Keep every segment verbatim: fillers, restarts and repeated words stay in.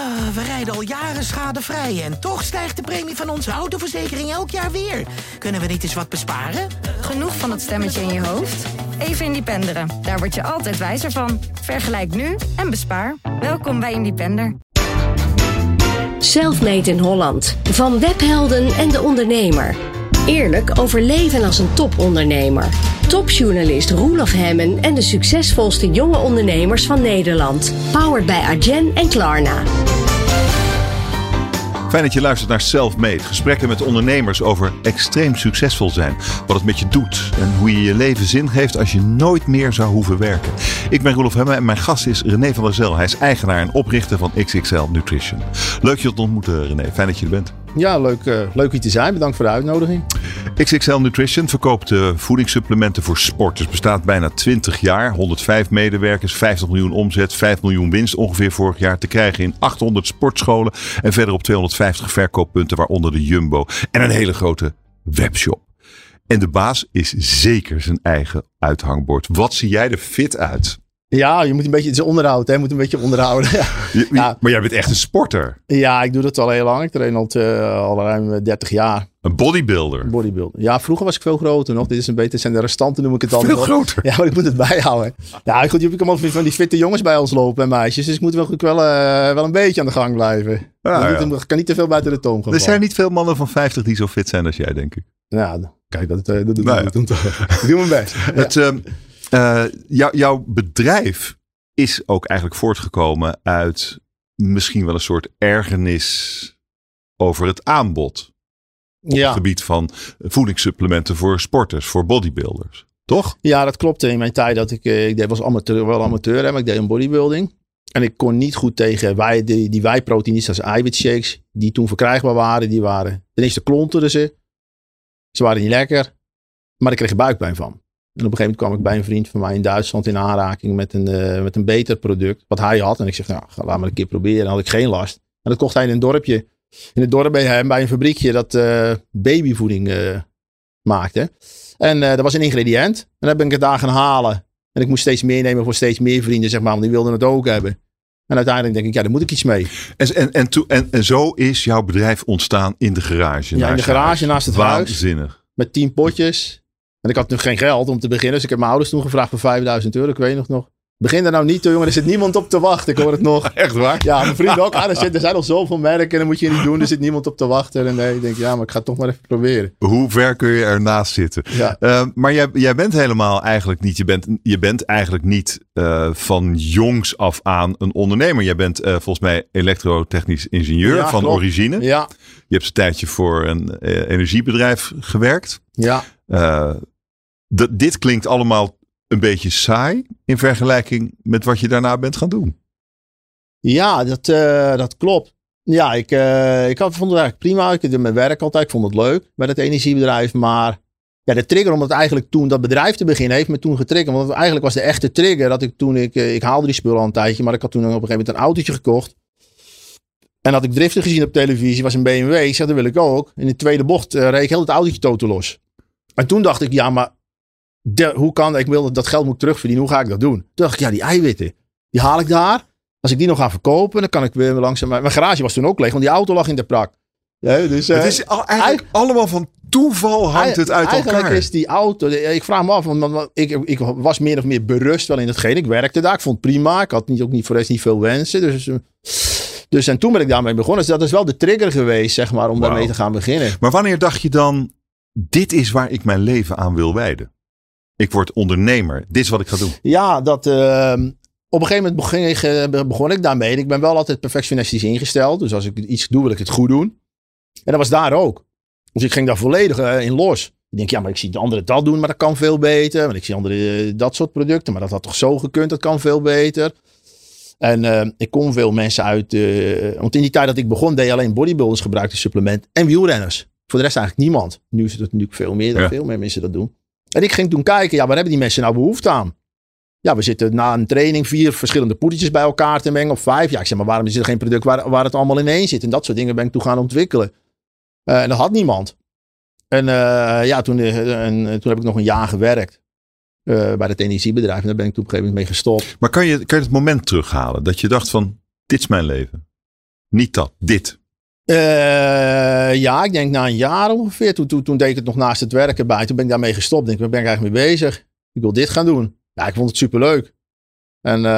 Uh, we rijden al jaren schadevrij en toch stijgt de premie van onze autoverzekering elk jaar weer. Kunnen we niet eens wat besparen? Genoeg van dat stemmetje in je hoofd? Even Independeren. Daar word je altijd wijzer van. Vergelijk nu en bespaar. Welkom bij Independer. Selfmade in Holland. Van webhelden en de ondernemer. Eerlijk over leven als een topondernemer. Topjournalist Roelof Hemmen en de succesvolste jonge ondernemers van Nederland. Powered bij Adyen en Klarna. Fijn dat je luistert naar Selfmade. Gesprekken met ondernemers over extreem succesvol zijn. Wat het met je doet en hoe je je leven zin geeft als je nooit meer zou hoeven werken. Ik ben Roelof Hemmen en mijn gast is René van der Zel. Hij is eigenaar en oprichter van X X L Nutrition. Leuk je te ontmoeten, René. Fijn dat je er bent. Ja, leuk, uh, leuk hier te zijn. Bedankt voor de uitnodiging. X X L Nutrition verkoopt uh, voedingssupplementen voor sporters. Bestaat bijna twintig jaar, honderdvijf medewerkers, vijftig miljoen omzet, vijf miljoen winst ongeveer vorig jaar te krijgen in achthonderd sportscholen en verder op tweehonderdvijftig verkooppunten, waaronder de Jumbo en een hele grote webshop. En de baas is zeker zijn eigen uithangbord. Wat zie jij er fit uit? Ja, je moet een beetje, het is onderhoud, hè? Je moet een beetje onderhouden. Ja. Je, ja. Maar jij bent echt een sporter. Ja, ik doe dat al heel lang. Ik train al, uh, al ruim dertig jaar. Een bodybuilder. Bodybuilder. Ja, vroeger was ik veel groter nog. Dit is een beetje, zijn de restanten noem ik het dan. Veel groter? Ja, maar ik moet het bijhouden. Ja, goed, je hebt allemaal van die fitte jongens bij ons lopen en meisjes. Dus ik moet wel, wel, uh, wel een beetje aan de gang blijven. Ja, ik ja. kan niet te veel buiten de toon gaan. Er zijn niet veel mannen van vijftig die zo fit zijn als jij, denk ik. Ja, kijk, dat, dat, dat, nou, dat, dat, dat, dat, ik doe mijn best. Het, uh, uh, jou, jouw bedrijf is ook eigenlijk voortgekomen uit misschien wel een soort ergernis over het aanbod. Op ja. het gebied van voedingssupplementen voor sporters, voor bodybuilders. Toch? Ja, dat klopt. In mijn tijd dat ik, ik deed, was amateur, wel amateur, hè, maar ik deed een bodybuilding. En ik kon niet goed tegen wij, die, die wijproteïnes als eiwitshakes, die toen verkrijgbaar waren. Die waren, ten eerste klonterden ze. Ze waren niet lekker. Maar ik kreeg er buikpijn van. En op een gegeven moment kwam ik bij een vriend van mij in Duitsland in aanraking met een, uh, met een beter product. Wat hij had. En ik zeg, nou, ga, laat maar een keer proberen. En dan had ik geen last. En dat kocht hij in een dorpje. In het dorp bij hem, bij een fabriekje dat uh, babyvoeding uh, maakte. En uh, dat was een ingrediënt. En dan ben ik het daar gaan halen. En ik moest steeds meer nemen voor steeds meer vrienden, zeg maar. Want die wilden het ook hebben. En uiteindelijk denk ik, ja, daar moet ik iets mee. En, en, en, to, en, en zo is jouw bedrijf ontstaan in de garage? Ja, in de garage huis. Naast het Waanzinnig. huis. Met tien potjes. En ik had nu geen geld om te beginnen. Dus ik heb mijn ouders toen gevraagd voor vijfduizend euro. Ik weet nog nog. Begin er nou niet, jongen. Er zit niemand op te wachten. Ik hoor het nog. Echt waar? Ja, mijn vrienden ook. Ah, er, zit, er zijn al zoveel merken. Dat moet je niet doen. Er zit niemand op te wachten. En nee, ik denk, ja, maar ik ga het toch maar even proberen. Hoe ver kun je ernaast zitten? Ja. Uh, maar jij, jij bent helemaal eigenlijk niet. Je bent, je bent eigenlijk niet uh, van jongs af aan een ondernemer. Jij bent uh, volgens mij elektrotechnisch ingenieur ja, van klopt. origine. Ja. Je hebt een tijdje voor een uh, energiebedrijf gewerkt. Ja. Uh, d- dit klinkt allemaal een beetje saai in vergelijking met wat je daarna bent gaan doen. Ja, dat, uh, dat klopt. Ja, ik, uh, ik vond het eigenlijk prima. Ik deed mijn werk altijd. Ik vond het leuk bij het energiebedrijf. Maar ja, de trigger om het eigenlijk toen dat bedrijf te beginnen heeft me toen getriggerd. Want eigenlijk was de echte trigger dat ik toen ik, ik haalde die spullen al een tijdje. Maar ik had toen op een gegeven moment een autootje gekocht. En had ik driften gezien op televisie. Was een B M W. Ik zei, dat wil ik ook. In de tweede bocht uh, reed ik heel het autootje totaal los. En toen dacht ik, ja, maar De, hoe kan ik wil dat geld moet terugverdienen? Hoe ga ik dat doen? Toen dacht ik, ja, die eiwitten, die haal ik daar. Als ik die nog ga verkopen, dan kan ik weer langzaam. Mijn garage was toen ook leeg, want die auto lag in de prak. Ja, dus, uh, het is al, eigenlijk I, allemaal van toeval hangt het uit eigenlijk elkaar. Eigenlijk is die auto. Ik vraag me af, want ik, ik was meer of meer berust wel in hetgeen. Ik werkte daar, ik vond het prima. Ik had niet, ook niet voor de rest niet veel wensen. Dus, dus en toen ben ik daarmee begonnen. Dus dat is wel de trigger geweest, zeg maar, om wow. daarmee te gaan beginnen. Maar wanneer dacht je dan, dit is waar ik mijn leven aan wil wijden? Ik word ondernemer. Dit is wat ik ga doen. Ja, dat, uh, op een gegeven moment begon ik, uh, begon ik daarmee. Ik ben wel altijd perfectionistisch ingesteld. Dus als ik iets doe, wil ik het goed doen. En dat was daar ook. Dus ik ging daar volledig uh, in los. Ik denk, ja, maar ik zie de anderen dat doen, maar dat kan veel beter. Want ik zie anderen uh, dat soort producten, maar dat had toch zo gekund, dat kan veel beter. En uh, ik kon veel mensen uit... Uh, want in die tijd dat ik begon, deed alleen bodybuilders gebruikten supplement en wielrenners. Voor de rest eigenlijk niemand. Nu is het natuurlijk veel meer, dat ja. veel meer mensen dat doen. En ik ging toen kijken, ja, waar hebben die mensen nou behoefte aan? Ja, we zitten na een training vier verschillende poedertjes bij elkaar te mengen of vijf. Ja, ik zeg maar, waarom is er geen product waar, waar het allemaal in één zit? En dat soort dingen ben ik toen gaan ontwikkelen. Uh, en dat had niemand. En uh, ja, toen, uh, en, toen heb ik nog een jaar gewerkt uh, bij het energiebedrijf. En daar ben ik toen op een gegeven moment mee gestopt. Maar kan je, kan je het moment terughalen dat je dacht van, dit is mijn leven? Niet dat, dit. Uh, ja, ik denk na een jaar ongeveer. Toen, toen, toen deed ik het nog naast het werken bij. Toen ben ik daarmee gestopt. Denk, waar ben ik eigenlijk mee bezig? Ik wil dit gaan doen. Ja, ik vond het superleuk. En uh,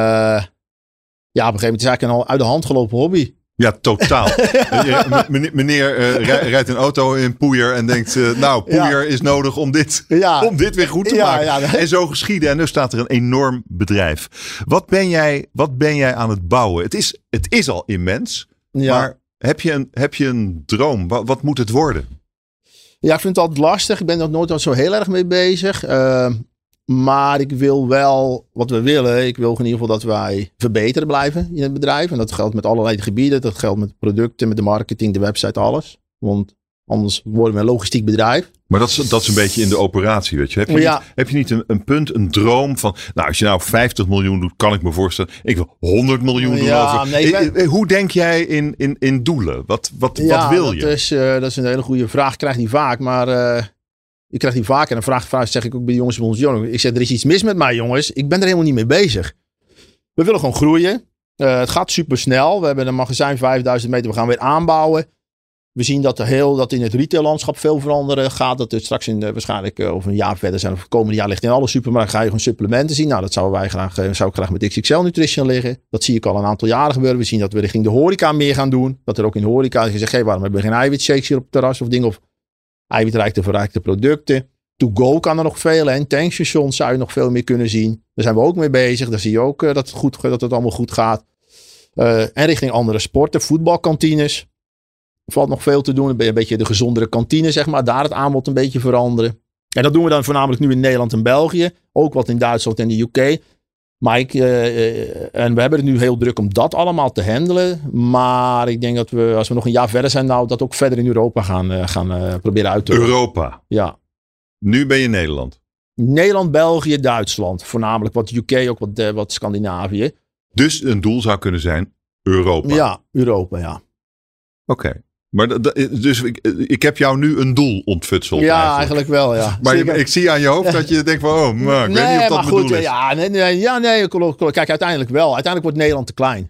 ja, op een gegeven moment is het eigenlijk een al uit de hand gelopen hobby. Ja, totaal. meneer meneer uh, rijdt een auto in Poeier en denkt... Uh, nou, Poeier ja. is nodig om dit, ja. om dit weer goed te ja, maken. Ja, ja. En zo geschieden. En nu staat er een enorm bedrijf. Wat ben jij, wat ben jij aan het bouwen? Het is, het is al immens. Ja. Maar heb je, een, heb je een droom? Wat, wat moet het worden? Ja, ik vind het altijd lastig. Ik ben er nooit al zo heel erg mee bezig. Uh, maar ik wil wel wat we willen. Ik wil in ieder geval dat wij verbeteren blijven in het bedrijf. En dat geldt met allerlei gebieden. Dat geldt met producten, met de marketing, de website, alles. Want anders worden we een logistiek bedrijf. Maar dat is, dat is een beetje in de operatie, weet je. Heb je ja. niet, heb je niet een, een punt, een droom van... Nou, als je nou vijftig miljoen doet, kan ik me voorstellen... Ik wil honderd miljoen doen ja, over... Nee, ben... Hoe denk jij in, in, in doelen? Wat, wat, ja, wat wil je? Dat is, uh, dat is een hele goede vraag. Ik krijg die vaak, maar... Uh, ik krijg die vaak. En dan vraag, vraag zeg ik ook bij de jongens van ons. Ik zeg, er is iets mis met mij, jongens. Ik ben er helemaal niet mee bezig. We willen gewoon groeien. Uh, het gaat super snel. We hebben een magazijn vijfduizend meter. We gaan weer aanbouwen. We zien dat, er heel, dat in het retaillandschap veel veranderen gaat. Dat er straks in, uh, waarschijnlijk uh, over een jaar verder zijn. Of het komende jaar ligt in alle supermarkten. Ga je gewoon supplementen zien. Nou, dat zouden wij graag, uh, zou ik graag met X X L Nutrition liggen. Dat zie ik al een aantal jaren gebeuren. We zien dat we richting de horeca meer gaan doen. Dat er ook in de horeca is gezegd. Hey, waarom hebben we geen eiwitshakes hier op het terras of dingen? Of eiwitrijke verrijkte producten. To go kan er nog veel. En tankstations zou je nog veel meer kunnen zien. Daar zijn we ook mee bezig. Daar zie je ook uh, dat, het goed, dat het allemaal goed gaat. Uh, en richting andere sporten. Voetbalkantines. Er valt nog veel te doen. Een beetje de gezondere kantine, zeg maar. Daar het aanbod een beetje veranderen. En dat doen we dan voornamelijk nu in Nederland en België. Ook wat in Duitsland en de U K. Maar ik, uh, en we hebben het nu heel druk om dat allemaal te handelen. Maar ik denk dat we, als we nog een jaar verder zijn, nou dat ook verder in Europa gaan, uh, gaan uh, proberen uit te doen. Europa? Ja. Nu ben je Nederland? Nederland, België, Duitsland. Voornamelijk wat U K, ook wat, uh, wat Scandinavië. Dus een doel zou kunnen zijn Europa? Ja, Europa, ja. Oké. Okay. Maar d- d- dus ik, ik heb jou nu een doel ontfutseld. Ja, eigenlijk, eigenlijk wel, ja. Maar je, ik zie aan je hoofd dat je denkt van, oh, maar ik nee, weet niet of dat maar mijn goed, doel is. Ja, nee, nee, ja, nee, kijk, uiteindelijk wel. Uiteindelijk wordt Nederland te klein.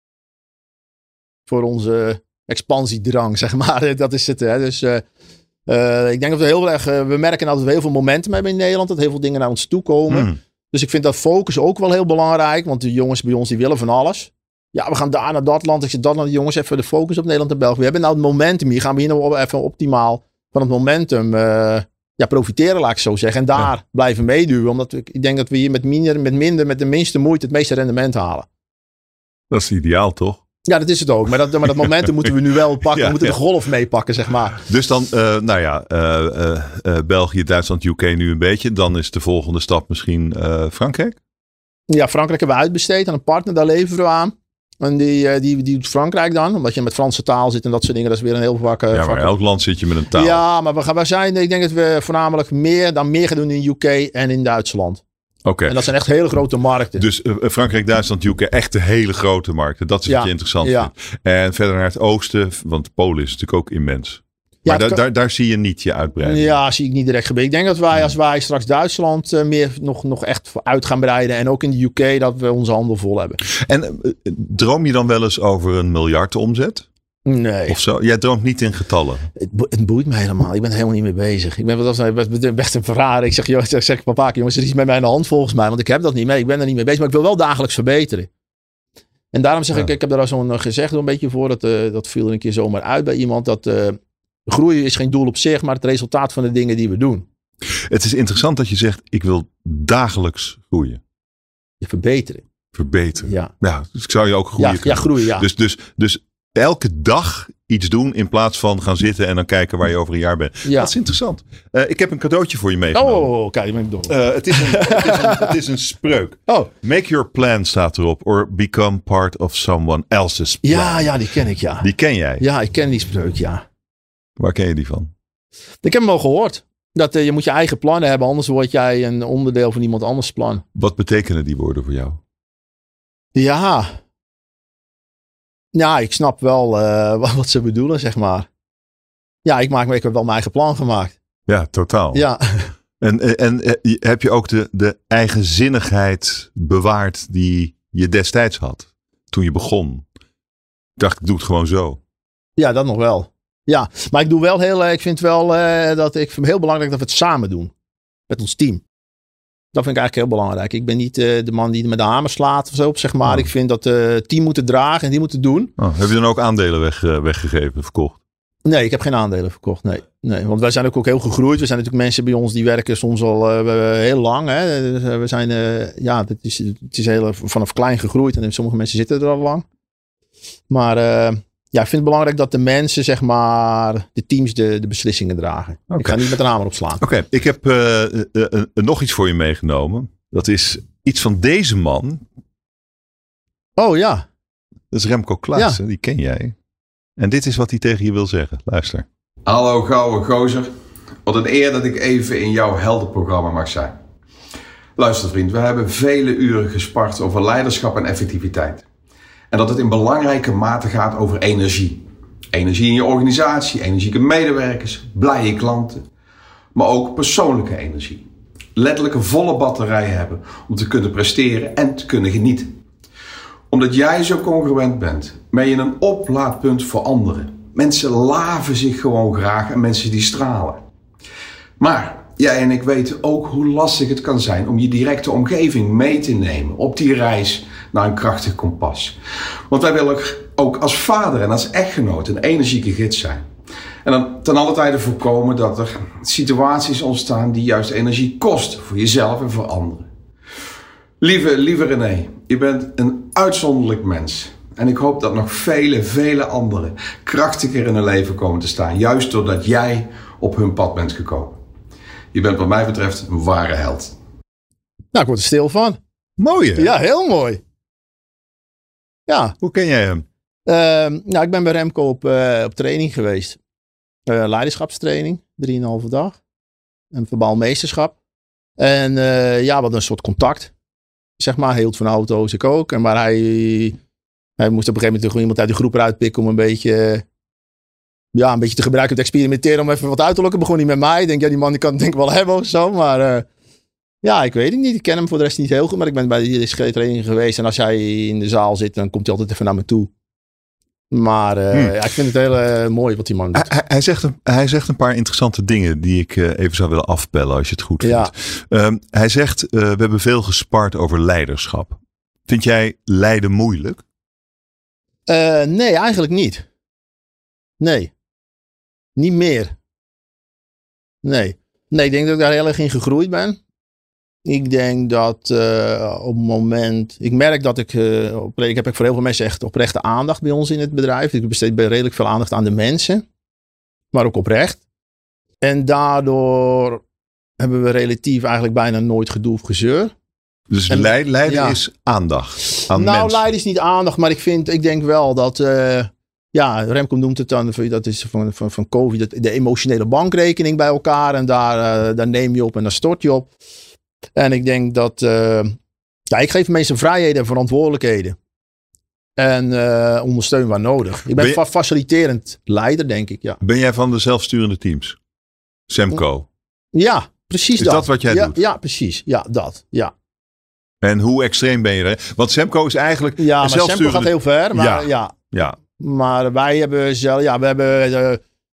Voor onze expansiedrang, zeg maar. Dat is het, hè. Dus uh, uh, ik denk dat we heel erg, uh, we merken dat we heel veel momentum hebben in Nederland. Dat heel veel dingen naar ons toe komen. Hmm. Dus ik vind dat focus ook wel heel belangrijk. Want de jongens bij ons, die willen van alles. Ja, we gaan daar naar dat land. Ik zeg dat naar de jongens, even de focus op Nederland en België. We hebben nou het momentum. Hier gaan we hier nou even optimaal van het momentum uh, ja, profiteren, laat ik zo zeggen. En daar ja. blijven meeduwen. Omdat ik, ik denk dat we hier met minder, met minder, met de minste moeite het meeste rendement halen. Dat is ideaal, toch? Ja, dat is het ook. Maar dat, maar dat momentum moeten we nu wel pakken. Ja, we moeten ja. de golf meepakken, zeg maar. Dus dan, uh, nou ja, uh, uh, uh, België, Duitsland, U K nu een beetje. Dan is de volgende stap misschien uh, Frankrijk? Ja, Frankrijk hebben we uitbesteed aan een partner. Daar leveren we aan. En die, die, die doet Frankrijk dan. Omdat je met Franse taal zit en dat soort dingen. Dat is weer een heel vaak... Uh, ja, maar elk land zit je met een taal. Ja, maar we, gaan, we zijn... Ik denk dat we voornamelijk meer dan meer gaan doen in U K en in Duitsland. Oké. Okay. En dat zijn echt hele grote markten. Dus uh, Frankrijk, Duitsland, U K, echt de hele grote markten. Dat is ja. wat je interessant ja. vindt. En verder naar het oosten, want Polen is natuurlijk ook immens. Maar ja, da- daar, daar zie je niet je uitbreiding. Ja, zie ik niet direct gebeuren. Ik denk dat wij, als wij straks Duitsland uh, meer nog, nog echt uit gaan breiden. En ook in de U K, dat we onze handel vol hebben. En uh, droom je dan wel eens over een miljard omzet? Nee. Of zo? Jij droomt niet in getallen? Het, bo- het boeit me helemaal. Ik ben er helemaal niet mee bezig. Ik ben wat best een verrader. Ik zeg, joh, ik zeg papa, jongens, er is iets met mij aan de hand volgens mij. Want ik heb dat niet mee. Ik ben er niet mee bezig. Maar ik wil wel dagelijks verbeteren. En daarom zeg ja. ik, ik heb daar al zo'n gezegd een beetje voor. Dat, uh, dat viel een keer zomaar uit bij iemand. Dat uh, groeien is geen doel op zich, maar het resultaat van de dingen die we doen. Het is interessant dat je zegt, ik wil dagelijks groeien. Je verbeteren. Verbeteren. Ja. Ja, dus ik zou je ook groeien ja, ja, groeien, ja. Dus, dus, dus elke dag iets doen in plaats van gaan zitten en dan kijken waar je over een jaar bent. Ja. Dat is interessant. Uh, ik heb een cadeautje voor je meegenomen. Oh, kijk, ben ik door. Uh, het, is een, het, is een, het is een spreuk. Oh. Make your plan staat erop. Or become part of someone else's plan. Ja, ja, die ken ik, ja. Die ken jij? Ja, ik ken die spreuk, ja. Waar ken je die van? Ik heb hem al gehoord. Dat uh, je moet je eigen plannen hebben, anders word jij een onderdeel van iemand anders plan. Wat betekenen die woorden voor jou? Ja... Ja, ik snap wel uh, wat ze bedoelen, zeg maar. Ja, ik, maak, ik heb wel mijn eigen plan gemaakt. Ja, totaal. Ja. En, en, en heb je ook de, de eigenzinnigheid bewaard die je destijds had? Toen je begon? Ik dacht, ik doe het gewoon zo. Ja, dat nog wel. Ja, maar ik doe wel heel, ik vind wel uh, dat ik vind het heel belangrijk dat we het samen doen. Met ons team. Dat vind ik eigenlijk heel belangrijk. Ik ben niet uh, de man die met de hamer slaat of zo, zeg maar. Oh. Ik vind dat uh, het team moet het dragen en die moet het doen. Oh, heb je dan ook aandelen weg, uh, weggegeven, verkocht? Nee, ik heb geen aandelen verkocht. Nee, nee, want wij zijn ook, ook heel gegroeid. We zijn natuurlijk mensen bij ons die werken soms al uh, heel lang. Hè. Dus, uh, we zijn, uh, ja, het is, het is heel, vanaf klein gegroeid. En sommige mensen zitten er al lang. Maar uh, ja, ik vind het belangrijk dat de mensen, zeg maar, de teams de, de beslissingen dragen. Okay. Ik ga niet met een hamer opslaan. Oké, okay. Ik heb uh, uh, uh, nog iets voor je meegenomen. Dat is iets van deze man. Oh ja. Dat is Remco Klaassen, ja. Die ken jij. En dit is wat hij tegen je wil zeggen. Luister. Hallo gouden gozer. Wat een eer dat ik even in jouw heldenprogramma mag zijn. Luister vriend, we hebben vele uren gespart over leiderschap en effectiviteit. En dat het in belangrijke mate gaat over energie. Energie in je organisatie, energieke medewerkers, blije klanten. Maar ook persoonlijke energie. Letterlijk een volle batterij hebben om te kunnen presteren en te kunnen genieten. Omdat jij zo congruent bent, ben je een oplaadpunt voor anderen. Mensen laven zich gewoon graag en mensen die stralen. Maar jij en ik weten ook hoe lastig het kan zijn om je directe omgeving mee te nemen op die reis naar een krachtig kompas. Want wij willen ook als vader en als echtgenoot een energieke gids zijn. En dan ten alle tijde voorkomen dat er situaties ontstaan die juist energie kosten voor jezelf en voor anderen. Lieve, lieve René, je bent een uitzonderlijk mens. En ik hoop dat nog vele, vele anderen krachtiger in hun leven komen te staan. Juist doordat jij op hun pad bent gekomen. Je bent wat mij betreft een ware held. Nou, ik word er stil van. Mooi hè? Ja, heel mooi. Ja. Hoe ken jij hem? Uh, nou, ik ben bij Remco op, uh, op training geweest. Uh, leiderschapstraining, drieënhalve dag. Een verbaal meesterschap. En uh, ja, wat een soort contact. Zeg maar, hij hield van auto's, ik ook. En maar hij, hij moest op een gegeven moment gewoon iemand uit de groep eruit pikken om een beetje, ja, een beetje te gebruiken, te experimenteren, om even wat uit te lokken. Begon hij met mij. Ik denk, ja, die man die kan het denk ik wel hebben of zo. Maar uh, ja, ik weet het niet. Ik ken hem voor de rest niet heel goed. Maar ik ben bij die training geweest. En als hij in de zaal zit, dan komt hij altijd even naar me toe. Maar uh, hmm. ja, ik vind het heel uh, mooi wat die man doet. Hij, hij, zegt een, hij zegt een paar interessante dingen die ik uh, even zou willen afpellen als je het goed vindt. Ja. Um, hij zegt, uh, we hebben veel gespart over leiderschap. Vind jij leiden moeilijk? Uh, nee, eigenlijk niet. Nee. Niet meer. Nee. Nee, ik denk dat ik daar heel erg in gegroeid ben. Ik denk dat uh, op het moment... Ik merk dat ik... Uh, op, ik heb voor heel veel mensen echt oprechte aandacht bij ons in het bedrijf. Ik besteed redelijk veel aandacht aan de mensen. Maar ook oprecht. En daardoor hebben we relatief eigenlijk bijna nooit gedoe of gezeur. Dus en, leiden, leiden ja. is aandacht aan nou, mensen. Leiden is niet aandacht. Maar ik, vind, ik denk wel dat... Uh, ja, Remco noemt het dan... Dat is van, van, van COVID. De emotionele bankrekening bij elkaar. En daar, uh, daar neem je op en daar stort je op. En ik denk dat... Uh, ja, ik geef mensen vrijheden en verantwoordelijkheden. En uh, ondersteun waar nodig. Ik ben, ben je, fa- faciliterend leider, denk ik, ja. Ben jij van de zelfsturende teams? Semco? Ja, precies Is dat. dat wat jij ja, doet? Ja, precies. Ja, dat. Ja. En hoe extreem ben je er? Want Semco is eigenlijk... Ja, maar zelfsturende... Semco gaat heel ver. Maar, ja. Ja. ja. Maar wij hebben zelf... Ja, we hebben... Uh,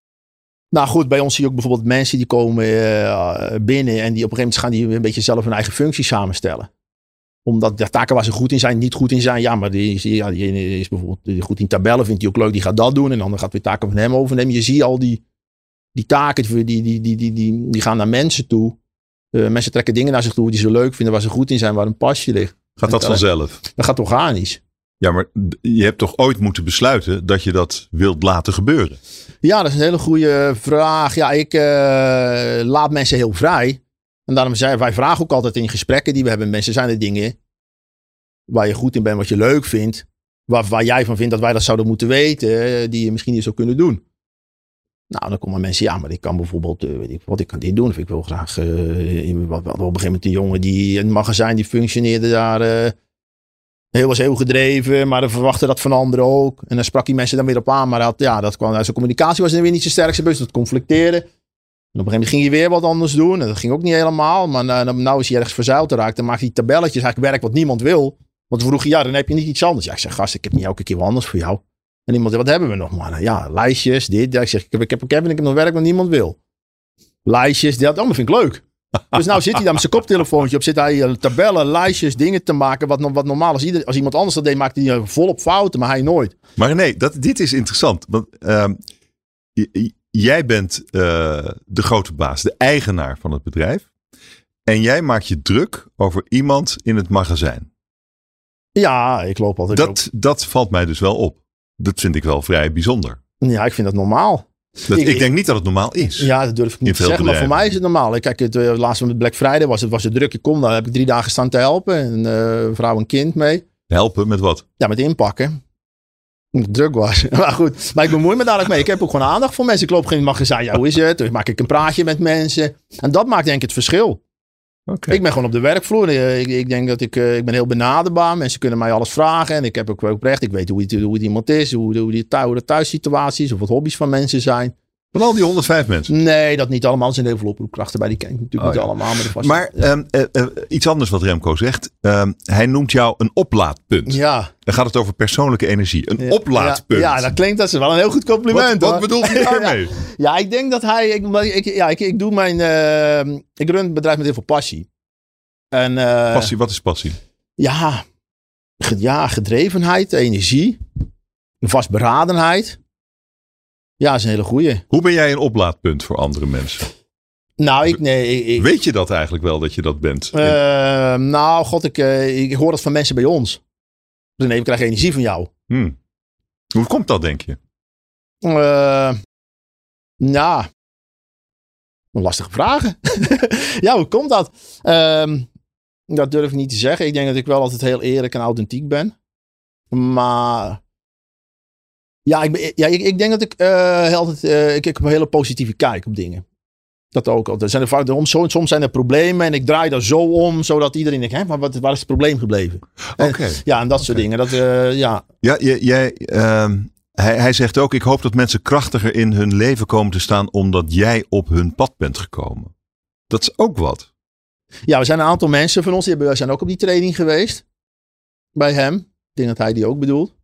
Nou goed, bij ons zie je ook bijvoorbeeld mensen die komen uh, binnen en die op een gegeven moment gaan die een beetje zelf hun eigen functie samenstellen. Omdat de taken waar ze goed in zijn, niet goed in zijn. Ja, maar die, ja, die is bijvoorbeeld goed in tabellen, vindt hij ook leuk, die gaat dat doen. En dan gaat weer taken van hem overnemen. Je ziet al die, die taken, die, die, die, die, die, die gaan naar mensen toe. Uh, mensen trekken dingen naar zich toe die ze leuk vinden, waar ze goed in zijn, waar een passie ligt. Gaat dat vanzelf? Dat gaat organisch. Ja, maar je hebt toch ooit moeten besluiten dat je dat wilt laten gebeuren? Ja, dat is een hele goede vraag. Ja, ik uh, laat mensen heel vrij. En daarom zijn wij vragen ook altijd in gesprekken die we hebben. Mensen, zijn er dingen waar je goed in bent, wat je leuk vindt. Waar, waar jij van vindt dat wij dat zouden moeten weten. Die je misschien niet zou kunnen doen. Nou, dan komen mensen, ja, maar ik kan bijvoorbeeld, uh, weet ik wat, ik kan dit doen. Of ik wil graag, uh, in, wat, wat, op een gegeven moment een jongen die in het magazijn, die functioneerde daar... Uh, Heel was heel gedreven, maar dan verwachtte dat van anderen ook. En dan sprak die mensen dan weer op aan. Maar dat, ja, dat kwam, zijn communicatie was dan weer niet zo sterk. Zijn bus, dat conflicteerde. En op een gegeven moment ging hij weer wat anders doen. En dat ging ook niet helemaal. Maar nou, nou is hij ergens verzuild geraakt. Dan maakt hij tabelletjes, eigenlijk werk wat niemand wil. Want dan vroeg je, ja, dan heb je niet iets anders. Ja, ik zeg, gast, ik heb niet elke keer wat anders voor jou. En iemand zegt, wat hebben we nog, man? Ja, lijstjes, dit. Ja, ik zeg, ik heb, ik heb, ik heb, ik heb nog werk wat niemand wil. Lijstjes, dat allemaal vind ik leuk. Dus nou zit hij daar met zijn koptelefoontje op. Zit hij uh, tabellen, lijstjes, dingen te maken. Wat, wat normaal is. Ieder, als iemand anders dat deed, maakt hij uh, volop fouten. Maar hij nooit. Maar nee, dat, dit is interessant. Want uh, j, j, jij bent uh, de grote baas. De eigenaar van het bedrijf. En jij maakt je druk over iemand in het magazijn. Ja, ik loop altijd dat, op. Dat valt mij dus wel op. Dat vind ik wel vrij bijzonder. Ja, ik vind dat normaal. Dat, ik, ik denk niet dat het normaal is. Ja, dat durf ik niet te zeggen. bedrijven. Maar voor mij is het normaal. Kijk, het uh, laatste met Black Friday was het, was het druk. Ik kom, daar heb ik drie dagen staan te helpen. En uh, vrouw en kind mee. Helpen met wat? Ja, met inpakken. Omdat het druk was. Maar goed, maar ik bemoei me dadelijk mee. Ik heb ook gewoon aandacht voor mensen. Ik loop geen in het magazijn. Ja, hoe is het? Dan maak ik een praatje met mensen. En dat maakt denk ik het verschil. Okay. Ik ben gewoon op de werkvloer. Ik, ik denk dat ik, uh, ik ben heel benaderbaar. Mensen kunnen mij alles vragen. En ik heb ook oprecht. Ik weet hoe het, hoe het iemand is. Hoe, hoe, die, hoe de thuissituatie is. Of wat hobby's van mensen zijn. Van al die honderdvijf mensen? Nee, dat niet allemaal. Er zijn heel veel oproepkrachten bij. Die ken ik natuurlijk oh, niet ja. allemaal. Maar, vast... maar ja. um, uh, uh, iets anders wat Remco zegt. Um, hij noemt jou een oplaadpunt. Ja. Dan gaat het over persoonlijke energie. Een ja. oplaadpunt. Ja, ja, dat klinkt als wel een heel goed compliment. Wat, wat bedoelt hij daarmee? ja. ja, ik denk dat hij... Ik, ik, ja, ik, ik doe mijn... Uh, ik run het bedrijf met heel veel passie. En, uh, passie, wat is passie? Ja, ja, gedrevenheid, energie, vastberadenheid. Ja, dat is een hele goeie. Hoe ben jij een oplaadpunt voor andere mensen? Nou, ik, nee, ik, Weet je dat eigenlijk wel, dat je dat bent? Uh, nou, god, ik, uh, ik hoor dat van mensen bij ons. Dus nee, we krijgen energie van jou. Hmm. Hoe komt dat, denk je? Uh, nou, lastige vragen. ja, hoe komt dat? Uh, dat durf ik niet te zeggen. Ik denk dat ik wel altijd heel eerlijk en authentiek ben. Maar... Ja, ik, ben, ja, ik, ik denk dat ik uh, altijd... Uh, ik, ik heb een hele positieve kijk op dingen. Dat ook altijd. Zijn er vaak, soms zijn er problemen en ik draai daar zo om, zodat iedereen denkt, hè, maar wat, waar is het probleem gebleven? Oké. Okay. Ja, en dat okay. soort dingen. Dat, uh, ja, ja jij, uh, hij, hij zegt ook, ik hoop dat mensen krachtiger in hun leven komen te staan, omdat jij op hun pad bent gekomen. Dat is ook wat. Ja, we zijn een aantal mensen van ons, die hebben, zijn ook op die training geweest. Bij hem. Ik denk dat hij die ook bedoelt.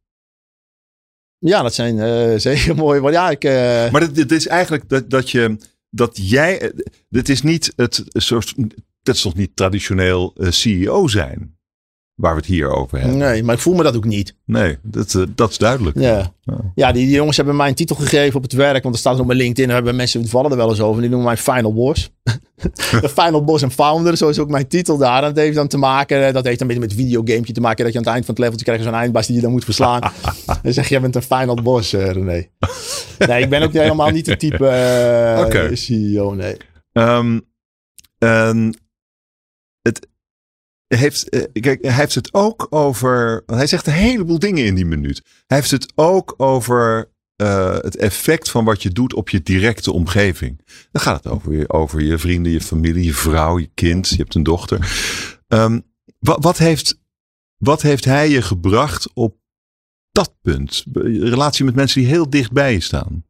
Ja, dat zijn uh, zeker mooie. Maar ja, ik. Uh... Maar het is eigenlijk dat, dat je. Dat jij. Dit is niet het soort. Dat is toch niet traditioneel uh, C E O zijn. Waar we het hier over hebben. Nee, maar ik voel me dat ook niet. Nee, dat, uh, dat is duidelijk. Ja, ja. ja die, die jongens hebben mij een titel gegeven op het werk. Want er staat op mijn LinkedIn. Daar hebben mensen, die vallen er wel eens over. Die noemen mij Final Boss. De Final Boss en Founder. Zo is ook mijn titel daar. En dat heeft dan te maken. Dat heeft dan met een videogamepje te maken. Dat je aan het eind van het leveltje krijgt zo'n eindbaas die je dan moet verslaan. Dan zeg je, jij bent een Final Boss, uh, René. Nee, ik ben ook helemaal niet het type uh, okay. C E O, nee. Um, um, het... Heeft, kijk, hij heeft het ook over. Hij zegt een heleboel dingen in die minuut. Hij heeft het ook over uh, het effect van wat je doet op je directe omgeving. Dan gaat het over je, over je vrienden, je familie, je vrouw, je kind. Je hebt een dochter. Um, wat, wat, heeft, wat heeft hij je gebracht op dat punt? Relatie met mensen die heel dicht bij je staan.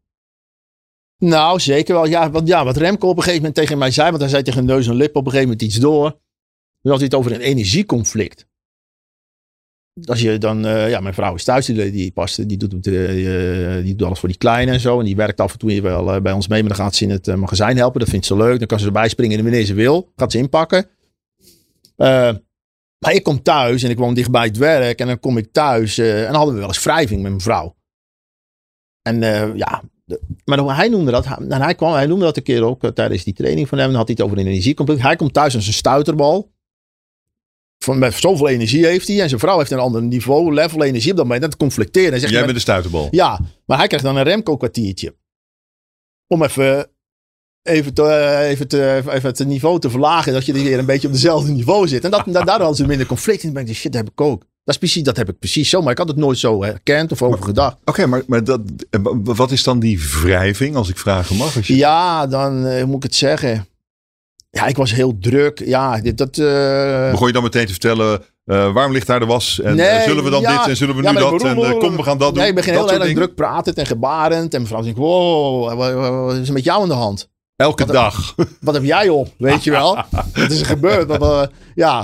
Nou, zeker wel. Ja, wat, ja, wat Remco op een gegeven moment tegen mij zei. Want hij zei tegen neus en lip op een gegeven moment iets door. Dan had hij het over een energieconflict. Als je dan, uh, ja, mijn vrouw is thuis, die, die past, die doet, uh, die doet alles voor die kleine en zo. En die werkt af en toe wel uh, bij ons mee, maar dan gaat ze in het uh, magazijn helpen. Dat vindt ze leuk. Dan kan ze erbij springen wanneer ze wil. Gaat ze inpakken. Uh, maar ik kom thuis en ik woon dichtbij het werk. En dan kom ik thuis uh, en dan hadden we wel eens wrijving met mijn vrouw. En uh, ja, de, maar hij noemde dat, en hij, kwam, hij noemde dat een keer ook uh, tijdens die training van hem. Dan had hij het over een energieconflict. Hij komt thuis aan zijn stuiterbal. Van, met zoveel energie heeft hij. En zijn vrouw heeft een ander niveau, level energie op dat moment. Dat conflicteren. En zegt Jij met, bent de stuiterbal. Ja, maar hij krijgt dan een Remco kwartiertje. Om even, even, te, even, te, even het niveau te verlagen. Dat je weer een beetje op dezelfde niveau zit. En dat, da, daar hadden ze minder conflict in. En dan denk ik, shit, dat heb ik ook. Dat, is precies, dat heb ik precies zo. Maar ik had het nooit zo herkend of over maar, gedacht. Oké, okay, maar, maar dat, wat is dan die wrijving, als ik vragen mag? Als je... Ja, dan uh, moet ik het zeggen. Ja, ik was heel druk. Ja, dit, dat... Uh... Begon je dan meteen te vertellen, uh, waarom ligt daar de was? En nee, uh, zullen we dan ja, dit en zullen we ja, nu dat? En uh, kom, we gaan dat doen. Nee, ik begin heel erg druk pratend en gebarend. En mevrouw denkt, wow, wat is er met jou aan de hand? Elke wat dag. Heb, wat heb jij op, weet je wel? Wat is er gebeurd? Dat, uh, ja.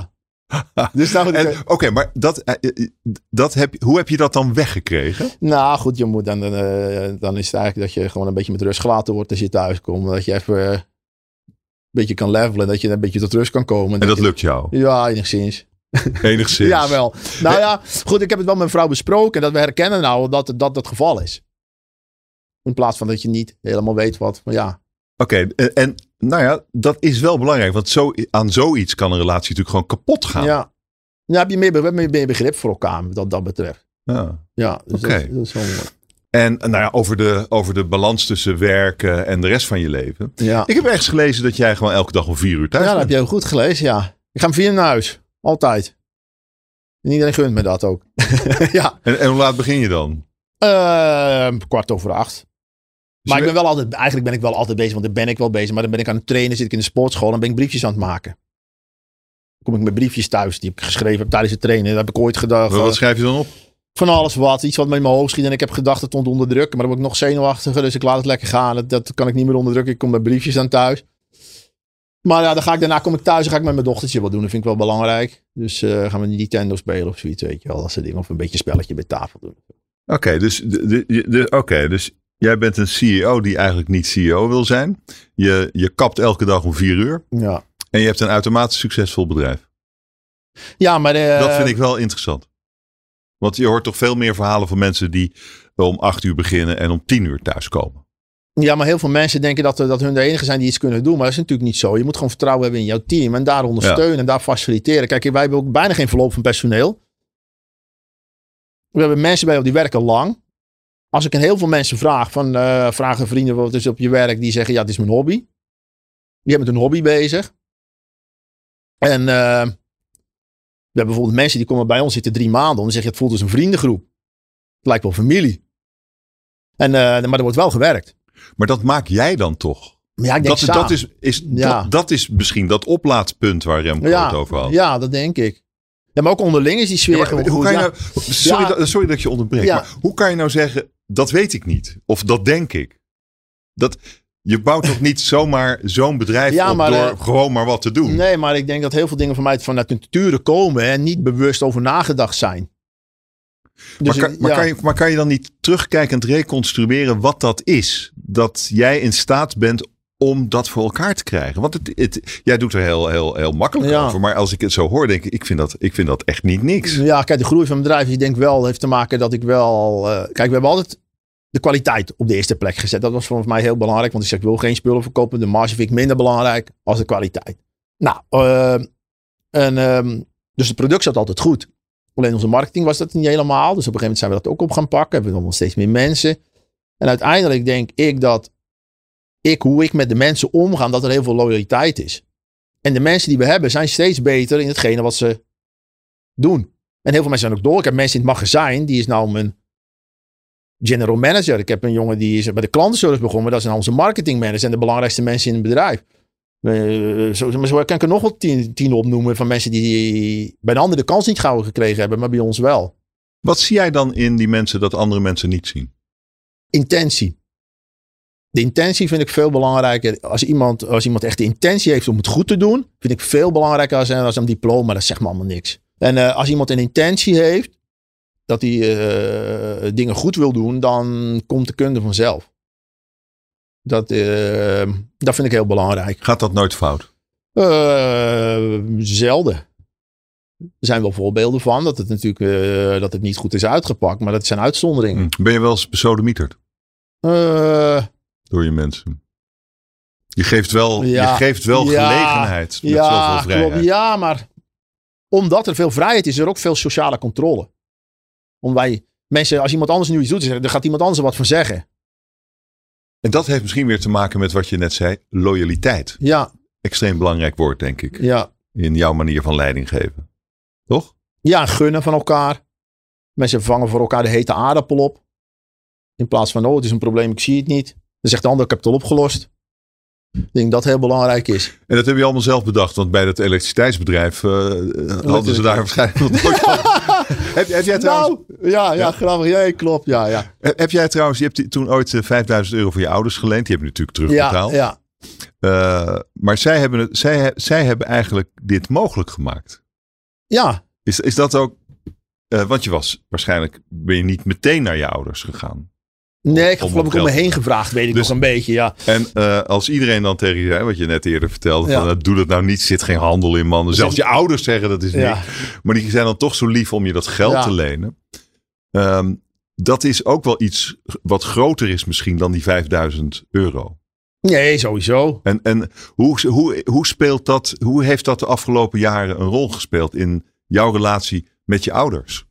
Dus nou, Oké, okay, maar dat, dat heb, hoe heb je dat dan weggekregen? Nou goed, je moet dan, uh, dan is het eigenlijk dat je gewoon een beetje met rust gelaten wordt als je thuis komt. Dat je even uh, een beetje kan levelen. Dat je een beetje tot rust kan komen. En dat, dat je, lukt jou? Ja, enigszins. Enigszins? Ja, wel. Nou ja, goed, ik heb het wel met mijn vrouw besproken. Dat we herkennen nou dat dat het geval is. In plaats van dat je niet helemaal weet wat. Maar ja. Oké, okay, en nou ja, dat is wel belangrijk. Want zo, aan zoiets kan een relatie natuurlijk gewoon kapot gaan. Ja, dan heb je meer, meer, meer begrip voor elkaar wat dat betreft. Ja, ja dus okay. dat, dat is wel mooi. En nou ja, over de, over de balans tussen werken en de rest van je leven. Ja. Ik heb ergens gelezen dat jij gewoon elke dag om vier uur thuis ja, bent. Ja, dat heb je heel goed gelezen, ja. Ik ga om vier naar huis. Altijd. En iedereen gunt me dat ook. Ja. En, en hoe laat begin je dan? Uh, kwart over acht. Maar ik ben wel altijd, eigenlijk ben ik wel altijd bezig, want dan ben ik wel bezig. Maar dan ben ik aan het trainen, zit ik in de sportschool en ben ik briefjes aan het maken. Dan kom ik met briefjes thuis die ik geschreven heb tijdens het trainen. Dat heb ik ooit gedacht. Wat, wat schrijf je dan op? Van alles wat. Iets wat me in mijn hoofd schiet. En ik heb gedacht, het stond onder druk. Maar dan word ik nog zenuwachtiger, dus ik laat het lekker gaan. Dat, dat kan ik niet meer onderdrukken. Ik kom met briefjes aan thuis. Maar ja, dan ga ik, daarna kom ik thuis en ga ik met mijn dochtertje wat doen. Dat vind ik wel belangrijk. Dus uh, gaan we Nintendo spelen of zoiets, weet je wel. Dat soort dingen. Of een beetje een spelletje bij tafel doen. Oké, okay, dus, de, de, de, okay, dus jij bent een C E O die eigenlijk niet C E O wil zijn. Je, je kapt elke dag om vier uur. Ja. En je hebt een uitermate succesvol bedrijf. Ja, maar... Uh, dat vind ik wel interessant. Want je hoort toch veel meer verhalen van mensen die om acht uur beginnen en om tien uur thuiskomen. Ja, maar heel veel mensen denken dat, dat hun de enige zijn die iets kunnen doen. Maar dat is natuurlijk niet zo. Je moet gewoon vertrouwen hebben in jouw team. En daar ondersteunen ja. en daar faciliteren. Kijk, wij hebben ook bijna geen verloop van personeel. We hebben mensen bij ons die werken lang. Als ik aan heel veel mensen vraag, van uh, vragen vrienden wat is op je werk, die zeggen ja, het is mijn hobby. Die hebben met een hobby bezig. En uh, we hebben bijvoorbeeld mensen die komen bij ons zitten drie maanden. En dan zeg je het voelt als een vriendengroep. Het lijkt wel familie. En, uh, maar er wordt wel gewerkt. Maar dat maak jij dan toch? Ja, ik denk dat, dat, is, is, ja. dat, dat is misschien dat oplaadpunt waar Remco ja, het over had. Ja, dat denk ik. Ja, maar ook onderling is die sfeer ja, gewoon hoe goed. Kan je ja. nou, sorry, ja. dat, sorry dat je onderbreekt. Ja. Maar hoe kan je nou zeggen, dat weet ik niet. Of dat denk ik. Dat, je bouwt toch niet zomaar zo'n bedrijf ja, op maar, door uh, gewoon maar wat te doen? Nee, maar ik denk dat heel veel dingen van mij vanuit de nature komen en niet bewust over nagedacht zijn. Dus maar, kan, maar, ja. kan je, maar kan je dan niet terugkijkend reconstrueren wat dat is? Dat jij in staat bent om dat voor elkaar te krijgen. Want het, het, jij doet er heel, heel, heel makkelijk ja. over. Maar als ik het zo hoor, denk ik, ik vind dat, ik vind dat echt niet niks. Ja, kijk, de groei van mijn bedrijf, ik denk wel, heeft te maken dat ik wel... Uh, kijk, we hebben altijd de kwaliteit op de eerste plek gezet. Dat was voor mij heel belangrijk. Want ik zeg, ik wil geen spullen verkopen. De marge vind ik minder belangrijk als de kwaliteit. Nou, uh, en, um, dus het product zat altijd goed. Alleen onze marketing was dat niet helemaal. Dus op een gegeven moment zijn we dat ook op gaan pakken. Hebben we nog steeds meer mensen. En uiteindelijk denk ik dat ik, hoe ik met de mensen omga, dat er heel veel loyaliteit is. En de mensen die we hebben zijn steeds beter in hetgene wat ze doen. En heel veel mensen zijn ook door. Ik heb mensen in het magazijn, die is nou mijn general manager. Ik heb een jongen die is bij de klantenservice begonnen. Dat is nou onze marketing manager en de belangrijkste mensen in het bedrijf. Uh, zo, zo kan ik er nog wel tien, tien opnoemen van mensen die bij de anderen de kans niet gauw gekregen hebben, maar bij ons wel. Wat zie jij dan in die mensen dat andere mensen niet zien? Intentie. De intentie vind ik veel belangrijker. Als iemand, als iemand echt de intentie heeft om het goed te doen, vind ik veel belangrijker als, als een diploma. Dat zegt me allemaal niks. En uh, als iemand een intentie heeft, dat hij uh, dingen goed wil doen, dan komt de kunde vanzelf. Dat, uh, dat vind ik heel belangrijk. Gaat dat nooit fout? Uh, zelden. Er zijn wel voorbeelden van dat het natuurlijk uh, dat het niet goed is uitgepakt, maar dat zijn uitzonderingen. Ben je wel eens besodemieterd? Uh, Door je mensen. Je geeft wel, ja, je geeft wel ja, gelegenheid met ja, zoveel vrijheid. Klopt, ja, maar omdat er veel vrijheid is, is er ook veel sociale controle. Om wij mensen, als iemand anders nu iets doet, dan gaat iemand anders er wat van zeggen. En dat heeft misschien weer te maken met wat je net zei, loyaliteit. Ja. Extreem belangrijk woord, denk ik. Ja. In jouw manier van leiding geven. Toch? Ja, gunnen van elkaar. Mensen vangen voor elkaar de hete aardappel op. In plaats van, oh, het is een probleem, ik zie het niet. Dan zegt de ander, ik heb het al opgelost. Ik denk dat heel belangrijk is. En dat heb je allemaal zelf bedacht. Want bij dat elektriciteitsbedrijf uh, hadden ze daar waarschijnlijk nog nooit van. heb, heb jij trouwens... Nou, ja, ja, ja, grappig. Ja, klopt. Ja, ja. Heb jij trouwens, je hebt toen ooit vijfduizend euro voor je ouders geleend. Die hebben je natuurlijk terugbetaald. Ja, ja. Uh, maar zij hebben, het, zij, zij hebben eigenlijk dit mogelijk gemaakt. Ja. Is, is dat ook... Uh, want je was waarschijnlijk... Ben je niet meteen naar je ouders gegaan? Nee, ik heb geloof ik om me heen gevraagd, weet ik dus, nog een beetje, ja. En uh, als iedereen dan tegen je zei, wat je net eerder vertelde, ja. van, uh, doe dat nou niet, zit geen handel in, man. Zelfs je ouders zeggen dat is niet. Ja. Maar die zijn dan toch zo lief om je dat geld ja. te lenen. Um, dat is ook wel iets wat groter is misschien dan die vijfduizend euro. Nee, sowieso. En, en hoe, hoe, hoe speelt dat, hoe heeft dat de afgelopen jaren een rol gespeeld in jouw relatie met je ouders?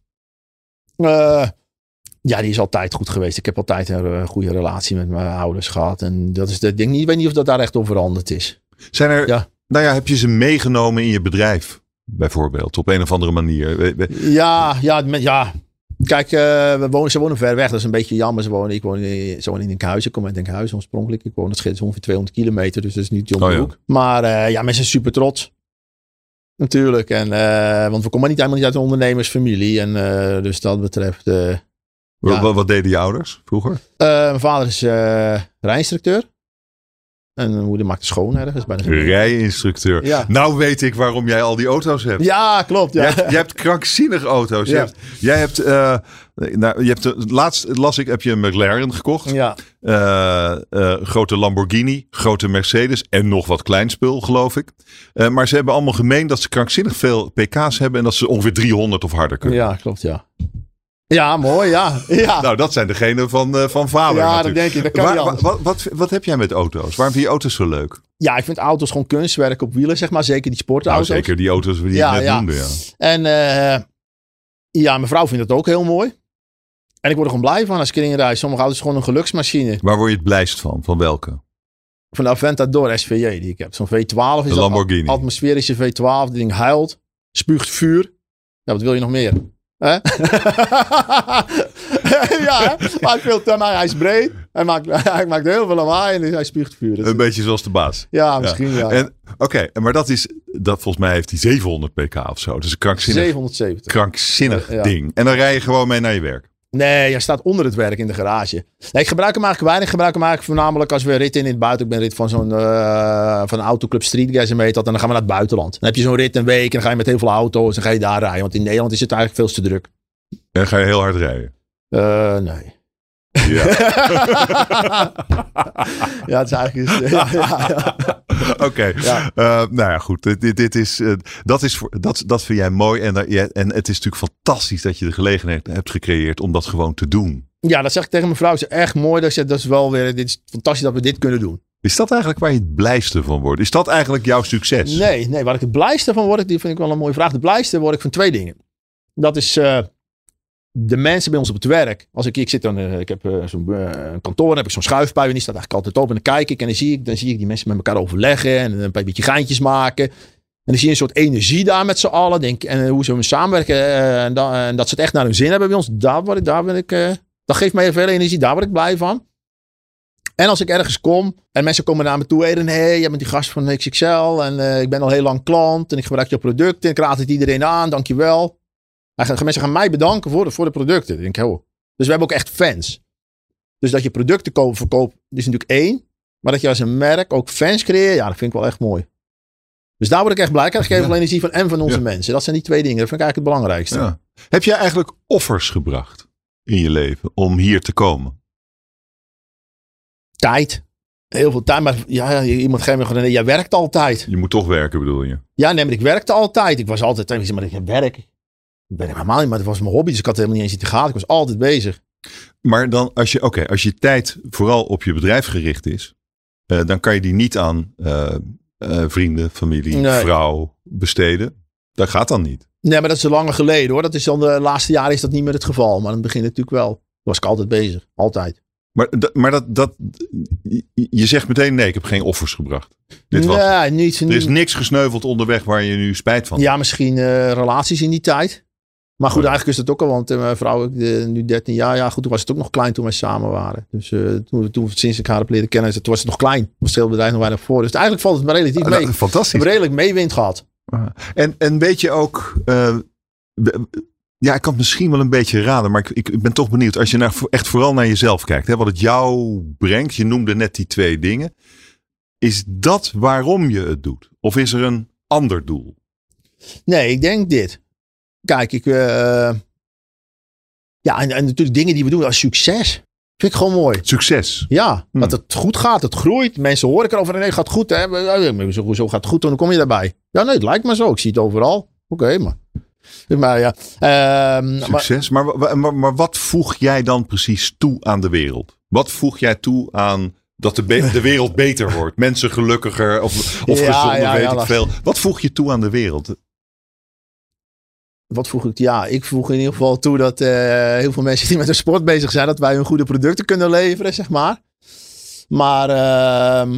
Uh, ja, die is altijd goed geweest. Ik heb altijd een goede relatie met mijn ouders gehad. En dat is het ding. Ik weet niet of dat daar echt op veranderd is. Zijn er, ja. nou ja, heb je ze meegenomen in je bedrijf? Bijvoorbeeld, op een of andere manier. Ja, ja, ja. Kijk, uh, we wonen, ze wonen ver weg. Dat is een beetje jammer. Ze wonen, ik woon in, ze wonen in Enkhuizen. Ik kom uit Enkhuizen oorspronkelijk. Ik woon, het scheelt ongeveer tweehonderd kilometer. Dus dat is niet om de hoek. Oh, ja. Maar uh, ja, mensen zijn super trots. Natuurlijk. En, uh, want we komen niet helemaal niet uit een ondernemersfamilie. En uh, dus dat betreft... Uh, wat, ja. wat deden je ouders vroeger? Uh, mijn vader is uh, rijinstructeur. En mijn moeder maakte schoon ergens. Bij de rijinstructeur. Ja. Nou weet ik waarom jij al die auto's hebt. Ja, klopt. Ja. Jij, hebt, jij hebt krankzinnige auto's. Ja. Je hebt, jij hebt, uh, nou, je hebt, laatst las ik, heb je een McLaren gekocht. Ja. Uh, uh, grote Lamborghini, grote Mercedes en nog wat kleinspul, geloof ik. Uh, maar ze hebben allemaal gemeen dat ze krankzinnig veel pk's hebben en dat ze ongeveer driehonderd of harder kunnen. Ja, klopt, ja. Ja, mooi, ja. ja. Nou, dat zijn degenen van, uh, van vader. Ja, natuurlijk. dat denk ik. Dat kan Waar, wat, wat, wat heb jij met auto's? Waarom vind je auto's zo leuk? Ja, ik vind auto's gewoon kunstwerk op wielen, zeg maar. Zeker die sportauto's. Nou, zeker die auto's die ja, ik net ja. noemde, ja. En uh, ja, mijn vrouw vindt het ook heel mooi. En ik word er gewoon blij van als ik erin rijd. Sommige auto's gewoon een geluksmachine. Waar word je het blijst van? Van welke? Van de Aventador S V J die ik heb. Zo'n V twaalf is de Lamborghini. Een atmosferische V twaalf. Die ding huilt. Spuugt vuur. Ja, wat wil je nog meer? Hè? ja, hè? Maar veel te, maar hij is breed. Hij maakt, hij maakt heel veel lawaai en hij spuugt vuur. Een is... beetje zoals de baas. Ja, misschien ja. ja. Oké, okay, maar dat is, dat volgens mij heeft hij zevenhonderd pk of zo. Dus een krankzinnig, zevenhonderdzeventig. krankzinnig ja. ding. En dan rij je gewoon mee naar je werk. Nee, hij staat onder het werk in de garage. Nee, ik gebruik hem eigenlijk weinig. Ik gebruik hem eigenlijk voornamelijk als we rit in, in het buiten. Ik ben rit van zo'n uh, van een autoclub Street Gas en heet dat. En dan gaan we naar het buitenland. Dan heb je zo'n rit een week en dan ga je met heel veel auto's en dan ga je daar rijden. Want in Nederland is het eigenlijk veel te druk. En ga je heel hard rijden? Uh, nee. Ja. ja, het is eigenlijk... Ja, ja, ja. Oké, okay. ja. uh, nou ja, goed. Dit, dit is, uh, dat, is voor, dat, dat vind jij mooi. En, uh, ja, en het is natuurlijk fantastisch dat je de gelegenheid hebt gecreëerd om dat gewoon te doen. Ja, dat zeg ik tegen mijn vrouw. Het is echt mooi. Dat, je, dat is wel weer, dit is fantastisch dat we dit kunnen doen. Is dat eigenlijk waar je het blijste van wordt? Is dat eigenlijk jouw succes? Nee, nee, waar ik het blijste van word, die vind ik wel een mooie vraag. Het blijste word ik van twee dingen. Dat is... Uh, de mensen bij ons op het werk. Als ik, ik zit dan, uh, ik heb uh, zo'n uh, kantoor, dan heb ik zo'n schuifpui en die staat eigenlijk altijd open. En dan kijk ik en dan zie ik, dan zie ik die mensen met elkaar overleggen en een beetje geintjes maken. En dan zie je een soort energie daar met z'n allen. Denk, en uh, hoe ze samenwerken uh, en, da, en dat ze het echt naar hun zin hebben bij ons. Daar word ik, daar ben ik, uh, dat geeft mij veel energie. Daar word ik blij van. En als ik ergens kom en mensen komen naar me toe. En hé, hey, jij bent die gast van X X L en uh, ik ben al heel lang klant en ik gebruik jouw producten. En ik raad het iedereen aan, dankjewel. Mensen gaan mij bedanken voor de, voor de producten. Denk ik, oh. Dus we hebben ook echt fans. Dus dat je producten kopen, verkoopt, is natuurlijk één. Maar dat je als een merk ook fans creëert, ja, dat vind ik wel echt mooi. Dus daar word ik echt blij. Ik krijg heel veel ja. energie van en van onze ja. mensen. Dat zijn die twee dingen. Dat vind ik eigenlijk het belangrijkste. Ja. Heb jij eigenlijk offers gebracht in je leven om hier te komen? Tijd. Heel veel tijd. Maar ja, iemand geeft me gewoon, jij werkt altijd. Je moet toch werken, bedoel je? Ja, nee, maar ik werkte altijd. Ik was altijd, maar ik werk. Ik ben helemaal niet, maar het was mijn hobby, dus ik had helemaal niet eens in te gaan. Ik was altijd bezig. Maar dan, als je, oké, okay, als je tijd vooral op je bedrijf gericht is, uh, dan kan je die niet aan uh, uh, vrienden, familie, nee. vrouw besteden. Dat gaat dan niet. Nee, maar dat is lang geleden hoor. Dat is dan de laatste jaren is dat niet meer het geval. Maar in het begin natuurlijk wel. Dan was ik altijd bezig. Altijd. Maar, maar dat, dat, je zegt meteen nee, ik heb geen offers gebracht. Dit was nee, niet, er is niks gesneuveld onderweg waar je nu spijt van hebt. Ja, misschien uh, relaties in die tijd. Maar goed, eigenlijk is dat ook al, want mijn vrouw, uh, nu dertien jaar, ja goed, toen was het ook nog klein toen wij samen waren. Dus uh, toen, toen sinds ik haar heb leren kennen, toen was het nog klein. Toen was het bedrijf nog weinig voor. Dus eigenlijk valt het me relatief mee. Uh, fantastisch. Ik heb redelijk meewind gehad. Uh, en, en weet je ook, uh, ja, ik kan het misschien wel een beetje raden, maar ik, ik ben toch benieuwd. Als je naar, echt vooral naar jezelf kijkt, hè, wat het jou brengt, je noemde net die twee dingen. Is dat waarom je het doet? Of is er een ander doel? Nee, ik denk dit. kijk, ik... Uh, ja, en, en natuurlijk dingen die we doen als succes. Vind ik gewoon mooi. Succes. Ja, Hmm. dat het goed gaat, het groeit. Mensen horen erover. Nee, gaat goed. Hè? Zo, zo gaat het goed, dan kom je daarbij. Ja, nee, het lijkt me zo. Ik zie het overal. Oké, okay, maar... Maar ja... Uh, Succes. Maar, maar, maar, maar wat voeg jij dan precies toe aan de wereld? Wat voeg jij toe aan... dat de, be- de wereld beter wordt? Mensen gelukkiger of, of ja, gezonder, ja, weet ja, ik dat... veel. Wat voeg je toe aan de wereld? Wat voeg ik? Ja, ik voeg in ieder geval toe dat uh, heel veel mensen die met de sport bezig zijn, dat wij hun goede producten kunnen leveren, zeg maar. Maar uh,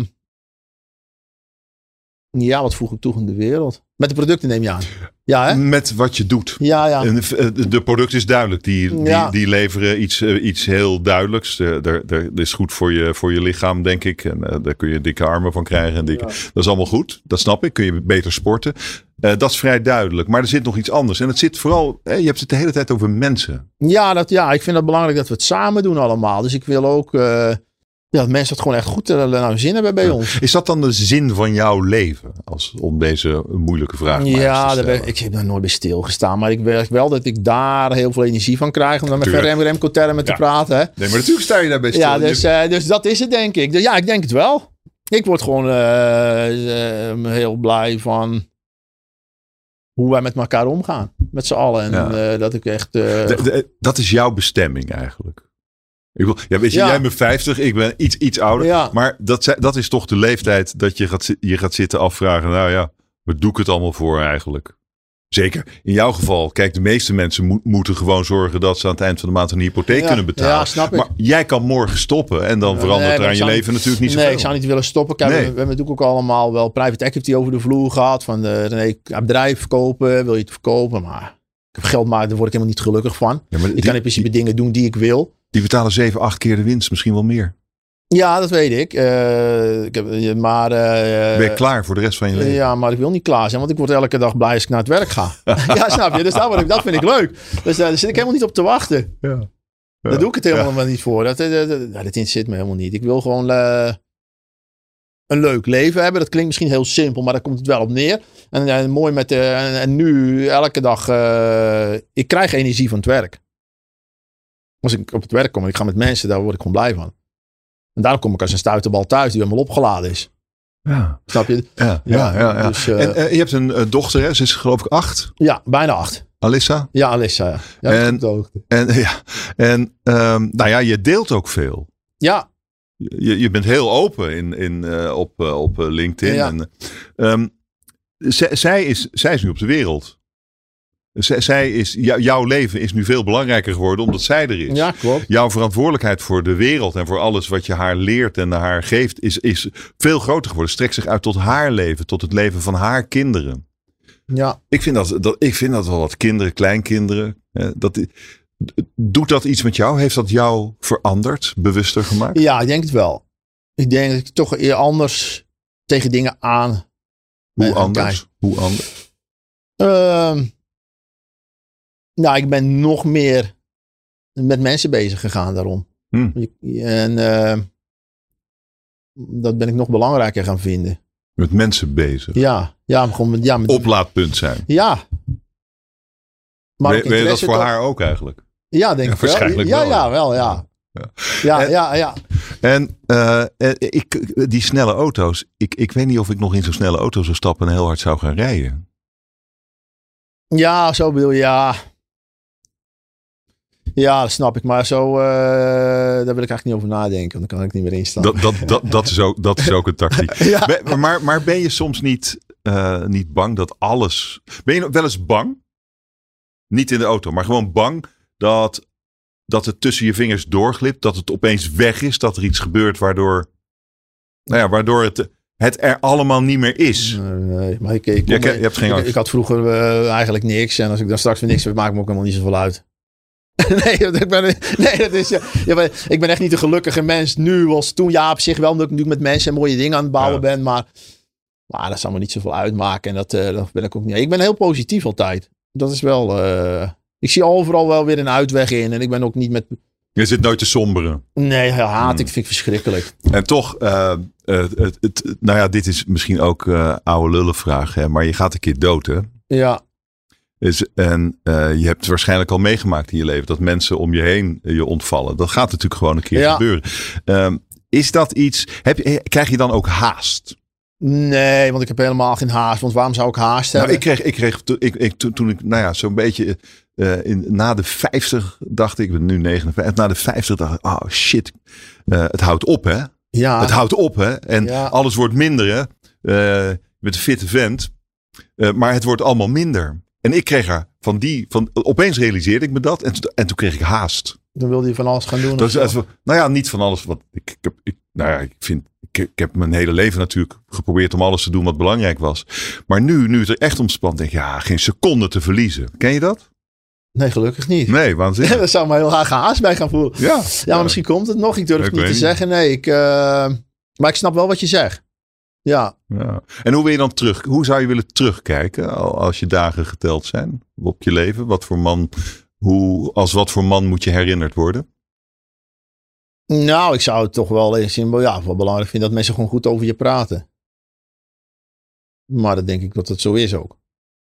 ja, wat voeg ik toe aan de wereld? Met de producten neem je aan. Ja, hè? Met wat je doet. Ja, ja. En de product is duidelijk. Die, die, ja. die leveren iets, uh, iets heel duidelijks. Uh, Dat is goed voor je, voor je lichaam, denk ik. En uh, daar kun je dikke armen van krijgen. En dikke... ja. Dat is allemaal goed. Dat snap ik. Kun je beter sporten. Uh, dat is vrij duidelijk. Maar er zit nog iets anders. En het zit vooral... Hè, je hebt het de hele tijd over mensen. Ja, dat, ja, ik vind het belangrijk dat we het samen doen allemaal. Dus ik wil ook... Uh, ja, dat mensen het gewoon echt goed uh, nou, zin hebben bij ja. ons. Is dat dan de zin van jouw leven? Als, om deze moeilijke vraag maar ja, te stellen. Ben, ik heb daar nooit bij stilgestaan. Maar ik weet wel dat ik daar heel veel energie van krijg. Om dan met Rem, Remco termen te ja. praten. Hè. Nee, maar natuurlijk sta je daarbij stil. Ja, dus, uh, dus dat is het denk ik. Dus, ja, ik denk het wel. Ik word gewoon uh, uh, heel blij van... hoe wij met elkaar omgaan. Met z'n allen. En ja. uh, dat ik echt... Uh, de, de, dat is jouw bestemming eigenlijk. Ik wil, ja, weet je, ja. jij bent vijftig, ik ben iets, iets ouder. Ja. Maar dat, dat is toch de leeftijd dat je gaat, je gaat zitten afvragen. Nou ja, wat doe ik het allemaal voor eigenlijk? Zeker in jouw geval. Kijk, de meeste mensen mo- moeten gewoon zorgen dat ze aan het eind van de maand een hypotheek ja. kunnen betalen. Ja, snap ik. Maar jij kan morgen stoppen en dan ja, verandert nee, er aan je leven niet, natuurlijk niet zoveel. Nee, ik zou niet willen stoppen. Kijk, nee. we, we hebben natuurlijk ook allemaal wel private equity over de vloer gehad. Van de, René, bedrijf verkopen, wil je het verkopen? Maar ik heb geld maken, daar word ik helemaal niet gelukkig van. Ja, ik die, kan in principe die, dingen doen die ik wil. Die betalen zeven, acht keer de winst, misschien wel meer. Ja, dat weet ik. Uh, ik heb, maar, uh, ben je klaar voor de rest van je leven? Ja, maar ik wil niet klaar zijn, want ik word elke dag blij als ik naar het werk ga. Ja, snap je? Dus dat, word ik, dat vind ik leuk. Dus uh, daar zit ik helemaal niet op te wachten. Ja. Ja. Daar doe ik het helemaal ja. niet voor. Dat, dat, dat, dat, dat interesseert me helemaal niet. Ik wil gewoon uh, een leuk leven hebben. Dat klinkt misschien heel simpel, maar daar komt het wel op neer. En, en mooi met de, en, en nu elke dag, uh, ik krijg energie van het werk. Als ik op het werk kom en ik ga met mensen, daar word ik gewoon blij van. En daarom kom ik als een stuiterbal thuis die helemaal opgeladen is. Ja. Snap je? Ja, ja, ja. ja. Dus, uh, en uh, je hebt een uh, dochter, hè? Ze is geloof ik acht? Ja, bijna acht. Alissa? Ja, Alissa. Ja. Ja, en en, ja, en um, nou ja, je deelt ook veel. Ja. Je, je bent heel open in, in, uh, op, uh, op uh, LinkedIn. Ja. En, um, z- zij, is, zij is nu op de wereld. Z- zij is, jou, jouw leven is nu veel belangrijker geworden omdat zij er is. Ja, klopt. Jouw verantwoordelijkheid voor de wereld en voor alles wat je haar leert en haar geeft is, is veel groter geworden. Strekt zich uit tot haar leven, tot het leven van haar kinderen. Ja. Ik vind dat, dat, ik vind dat wel wat kinderen, kleinkinderen. Eh, dat, doet dat iets met jou? Heeft dat jou veranderd, bewuster gemaakt? Ja, ik denk het wel. Ik denk dat ik toch eer anders tegen dingen aan. Hoe anders? Kijk. Hoe anders? Uh, nou, ik ben nog meer met mensen bezig gegaan daarom. Hmm. En uh, dat ben ik nog belangrijker gaan vinden. Met mensen bezig? Ja. ja, gewoon met, ja met, oplaadpunt zijn? Ja. Maar weet, weet je dat voor toch? Haar ook eigenlijk? Ja, denk ja, ik wel. Waarschijnlijk ja, wel. Ja, wel, ja. Ja, ja, en, ja. ja. En uh, ik, die snelle auto's. Ik, ik weet niet of ik nog in zo'n snelle auto zou stappen en heel hard zou gaan rijden. Ja, zo bedoel je, ja. Ja, dat snap ik. Maar zo, uh, daar wil ik eigenlijk niet over nadenken. Want dan kan ik niet meer instaan. Dat, dat, dat, dat, is, ook, dat is ook een tactiek. Ja. Ben, maar, maar ben je soms niet, uh, niet bang dat alles... Ben je wel eens bang? Niet in de auto, maar gewoon bang dat, dat het tussen je vingers doorglipt. Dat het opeens weg is. Dat er iets gebeurt waardoor... Nou ja, waardoor het... Het er allemaal niet meer is. Nee, nee maar ik, ik, je, je hebt geen ik, ik had vroeger uh, eigenlijk niks. En als ik dan straks weer niks heb, maakt me ook helemaal niet zoveel uit. nee, ik ben, nee, dat is, ja, ik ben echt niet een gelukkige mens nu als toen. Ja, op zich wel, omdat ik natuurlijk met mensen mooie dingen aan het bouwen ja. ben. Maar, maar dat zal me niet zoveel uitmaken. En dat, uh, dat ben ik ook niet. Ik ben heel positief altijd. Dat is wel... Uh, ik zie overal wel weer een uitweg in. En ik ben ook niet met... Je zit nooit te somberen. Nee, haat hmm. ik. Vind ik verschrikkelijk. En toch, uh, uh, het, het, nou ja, dit is misschien ook uh, oude lullenvraag. Hè, maar je gaat een keer dood, hè? Ja. Is, en uh, je hebt het waarschijnlijk al meegemaakt in je leven. Dat mensen om je heen je ontvallen. Dat gaat natuurlijk gewoon een keer ja. gebeuren. Um, is dat iets... Heb je, krijg je dan ook haast? Nee, want ik heb helemaal geen haast. Want waarom zou ik haast hebben? Nou, ik kreeg, ik kreeg ik, ik, toen, toen ik, nou ja, zo'n beetje uh, in, na de vijftig dacht ik, ik ben nu negenenvijftig, na de vijftig dacht ik, oh shit, uh, het houdt op hè. Ja. Het houdt op hè. En ja. alles wordt minder hè. Uh, met een fitte vent. Uh, maar het wordt allemaal minder. En ik kreeg er van die, van, opeens realiseerde ik me dat en, en toen kreeg ik haast. Dan wilde je van alles gaan doen. Dus, nou ja, niet van alles wat ik, ik heb. Ik, nou ja, ik vind. Ik, ik heb mijn hele leven natuurlijk geprobeerd om alles te doen wat belangrijk was. Maar nu, nu het er echt om spant, denk ik, ja, geen seconde te verliezen. Ken je dat? Nee, gelukkig niet. Nee, waanzinnig. Ja, daar zou me heel graag haast bij gaan voelen. Ja, ja, maar ja. misschien komt het nog. Ik durf ik het niet te niet. zeggen. Nee, ik, uh, maar ik snap wel wat je zegt. Ja. ja. En hoe wil je dan terug? Hoe zou je willen terugkijken als je dagen geteld zijn op je leven? Wat voor man, hoe, als wat voor man moet je herinnerd worden? Nou, ik zou het toch wel eens in, ja, wel belangrijk vinden dat mensen gewoon goed over je praten. Maar dat denk ik dat het zo is ook.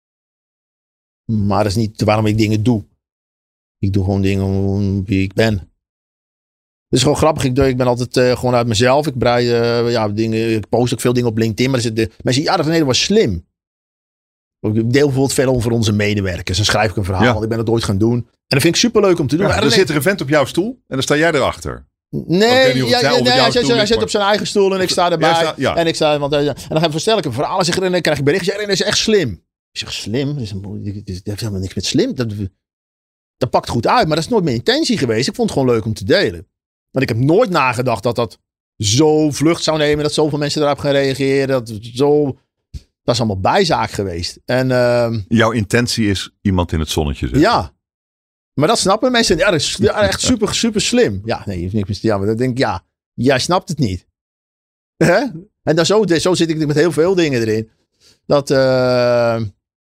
Maar dat is niet waarom ik dingen doe. Ik doe gewoon dingen om wie ik ben. Het is gewoon grappig. Ik, ik ben altijd uh, gewoon uit mezelf. Ik brei, uh, ja, dingen, ik post ook veel dingen op LinkedIn. Maar er zitten mensen, ja, dat nee, dat was slim. Ik deel bijvoorbeeld veel over onze medewerkers. Dan schrijf ik een verhaal, ja. want ik ben het ooit gaan doen. En dat vind ik superleuk om te doen. Ja, dan zit er een vent op jouw stoel en dan sta jij erachter. Nee, ja, ja, nee hij, zit, hij zit op zijn eigen stoel en ik sta erbij. Ja, ja. En ik sta, want, en dan vertel ik een verhaal en dan krijg ik bericht. En dat is echt slim. Ik zeg, slim? Dat, is een, dat heeft helemaal niks met slim. Dat, dat pakt goed uit, maar dat is nooit mijn intentie geweest. Ik vond het gewoon leuk om te delen. Want ik heb nooit nagedacht dat dat zo vlucht zou nemen. Dat zoveel mensen erop gaan reageren. Dat, zo, dat is allemaal bijzaak geweest. En, uh, jouw intentie is iemand in het zonnetje zetten. Ja. Maar dat snappen mensen. Ja, dat is ja, echt super, super slim. Ja, nee, niks ja, maar dan denk ik, ja, jij snapt het niet. Hè? En dan zo, zo zit ik met heel veel dingen erin. Dat, uh,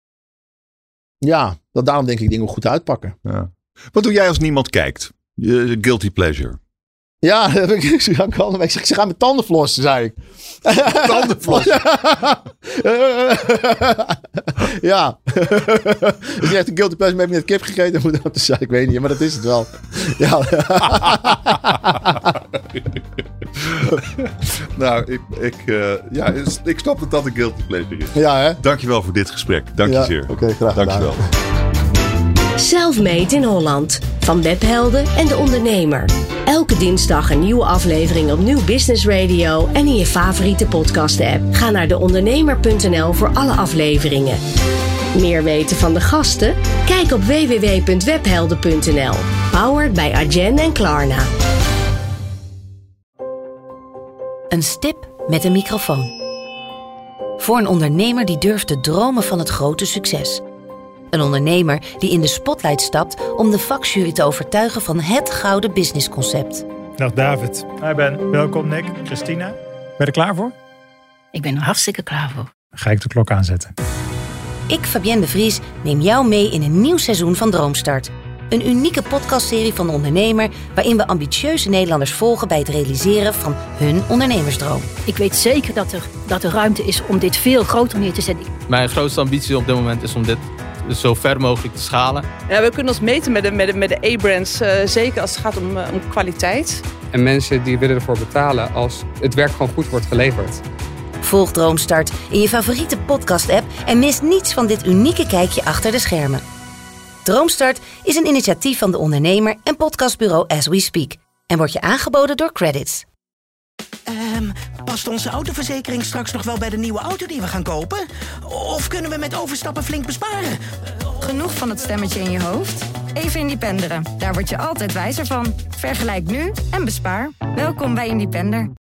ja, dat daarom denk ik dingen goed uitpakken. Ja. Wat doe jij als niemand kijkt? Je guilty pleasure. Ja, dat heb ik, ik zeg, ze gaan met tanden flossen, zei ik. Tanden flossen? Ja. Dus je hebt een guilty pleasure, maar heb je net kip gegeten? Moet dat zijn? Ik weet niet, maar dat is het wel. Ja. Nou, ik, ik, uh, ja, ik snap dat dat een guilty pleasure is. Ja, hè? Dankjewel voor dit gesprek. Dank je ja, zeer. Oké, okay, graag gedaan. Dankjewel. Selfmade in Holland. Van webhelden en de ondernemer. Elke dinsdag een nieuwe aflevering op Nieuw Business Radio en in je favoriete podcast app. Ga naar de ondernemer punt n l voor alle afleveringen. Meer weten van de gasten? Kijk op w w w punt webhelden punt n l. Powered by Adyen en Klarna. Een stip met een microfoon. Voor een ondernemer die durft te dromen van het grote succes. Een ondernemer die in de spotlight stapt om de vakjury te overtuigen van het gouden businessconcept. Dag David. Hi Ben. Welkom Nick. Christina. Ben je er klaar voor? Ik ben er hartstikke klaar voor. Dan ga ik de klok aanzetten. Ik, Fabienne de Vries, neem jou mee in een nieuw seizoen van Droomstart. Een unieke podcastserie van de ondernemer waarin we ambitieuze Nederlanders volgen bij het realiseren van hun ondernemersdroom. Ik weet zeker dat er, dat er ruimte is om dit veel groter neer te zetten. Mijn grootste ambitie op dit moment is om dit zo ver mogelijk te schalen. Ja, we kunnen ons meten met de, met de, met de A-brands, uh, zeker als het gaat om, uh, om kwaliteit. En mensen die willen ervoor betalen als het werk gewoon goed wordt geleverd. Volg Droomstart in je favoriete podcast-app en mis niets van dit unieke kijkje achter de schermen. Droomstart is een initiatief van de ondernemer en podcastbureau As We Speak en wordt je aangeboden door Credits. Um, past onze autoverzekering straks nog wel bij de nieuwe auto die we gaan kopen? Of kunnen we met overstappen flink besparen? Genoeg van het stemmetje in je hoofd? Even Independeren. Daar word je altijd wijzer van. Vergelijk nu en bespaar. Welkom bij Independer.